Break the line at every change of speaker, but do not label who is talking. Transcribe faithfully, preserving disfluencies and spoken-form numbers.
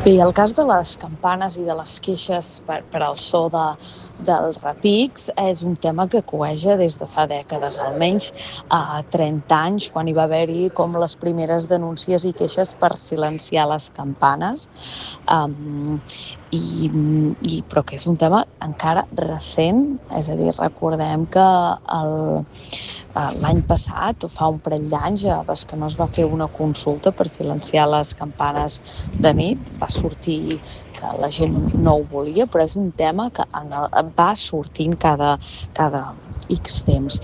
Bé, el cas de les campanes i de les queixes per, per al so de, dels repics és un tema que coeja des de fa dècades, almenys a trenta anys, quan hi va haver-hi com les primeres denúncies i queixes per silenciar les campanes, um, i, i, però que és un tema encara recent, és a dir, recordem que el, l'any passat, o fa un parell d'anys, a Bescanó es va fer una consulta per silenciar les campanes de nit. Va sortir que la gent no ho volia, però és un tema que en el, va sortint cada, cada X temps.